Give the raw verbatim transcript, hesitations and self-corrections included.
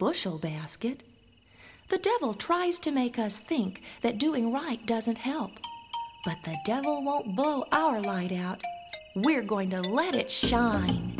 bushel basket. The devil tries to make us think that doing right doesn't help. But the devil won't blow our light out. We're going to let it shine.